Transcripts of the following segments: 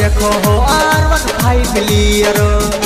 देखो हो R15 clear.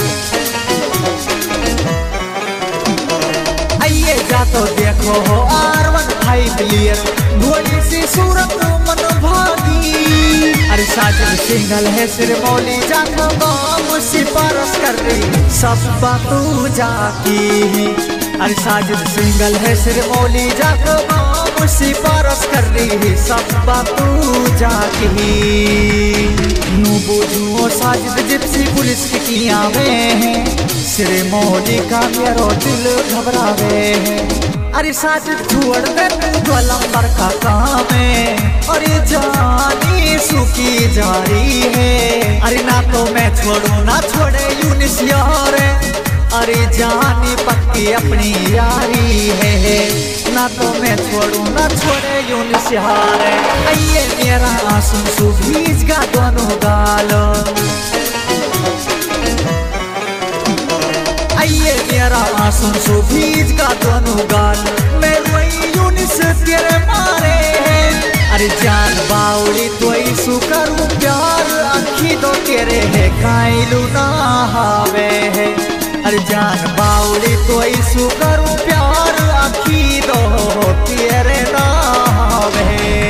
आइए जा तो देखो हो R15 क्लियर। भोली सी सूरत मन भागी, अरे साजिद सिंगल है सिर मौली जाको बाम सिफारस कर रही सब बातू जाकी। अरे साजिद सिंगल है सिर मौली जाको बाम सिफारस कर रही सब बातू जाकी। नू बोझू साजिद जिप्सी पुलिस की किया में सिर मौली का मेरो दिल घबरावे है। अरे साजिद छोड़ दे गोलंबर का काम है और ये जानी सूखी जारी है। अरे ना तो मैं छोड़ू ना छोड़े यूनिस यार, अरे जानी पक्की अपनी यारी है। ना तो मैं छोड़ू ना छोड़े यूनिस यार। आइए मेरा आंसू सुभीज का दोनों गालो, आइए मेरा आंसू सुभीज का दोनों गाल। मैं रोई यूनिस तेरे मारे, अरे जान बाउली तो सु करूं प्यार आखी दो तेरे है कायलू ना हावे है। अरे जान बाउली तो सु करूं प्यार आखी दो तेरे ना हावे।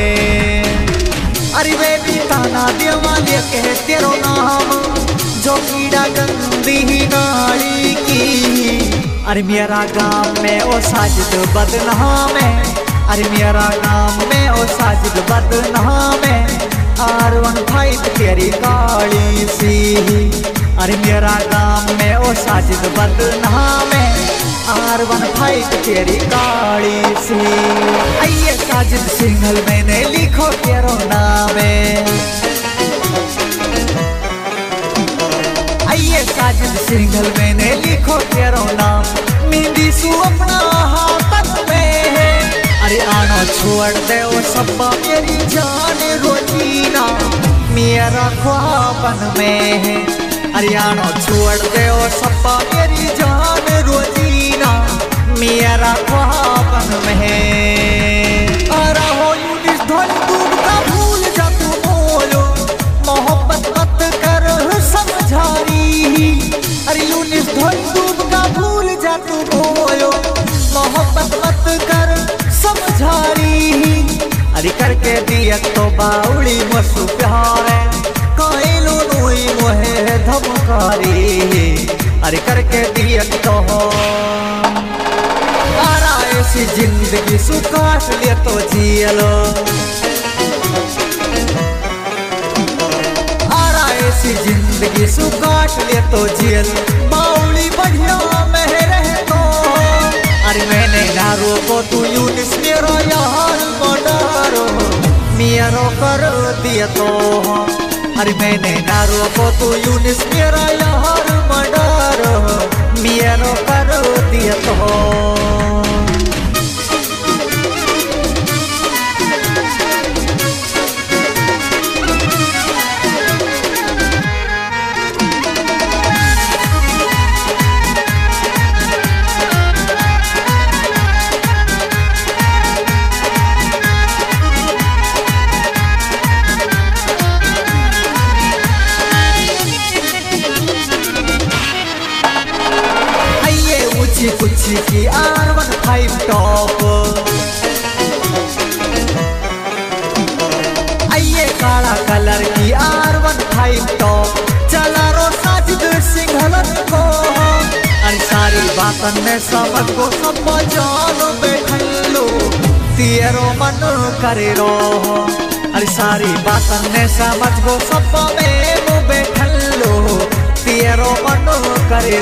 अरे वे भी ताना देवाले कह तेरो नाम जो कीड़ा गंदी नाली की। अरे मेरा गांव में ओ साजिद बदनाम है, अरे मेरा गांव में ओ साजिद बदनाम है। R15 तेरी काली सी, अरे मेरा गांव में ओ साजिद बदनाम है। R15 तेरी काली सी। आइए साजिद सिंगल मैंने लिखो तेरो नाम है। आइए साजिद सिंगल मैंने लिखो तेरो नाम। मेहंदी सु अपना हाथ में है, अरे आना छोड़ दे वो सब्बा मेरी जान रोजीना मेरा ख्वाबन में है। अरे आना छोड़ दे वो सब्बा मेरी जान रोजीना मेरा ख्वाबन में है। अरे हो यूनिस धोनी दूब का भूल जा तू बोलो, मोहब्बत मत कर समझारी। अरे यूनिस धोनी दूब का भूल जा तू बोलो, मोहब्बत मत कर समझारी। अरे करके दिया तो बाउली मसु प्यार है कायलू नुई मोहे धमकारी। अरे करके दिया तो आरा ऐसी जिंदगी सुकाश ले तो जियलो, आरा ऐसी जिंदगी सुकाश ले तो जियल। बाउली बढ़िया में रहे तो, अरे मैंने ना रोको तू यूनिस मेरा यार मर्डरो मेरा कर दिया तो। अरे मैंने ना रोको तू यूनिस मेरा यार मर्डरो मेरा कर दिया तो। कुछ की R15 टॉप, आइए काला कलर की R15 टॉप। चला रो साजिद सिंगल को, अरे सारी बातन में समझ को सब जान बैठलो तेरो मन करे रो। अरे सारी बातन में समझ को सब में बैठलो तेरो मन करे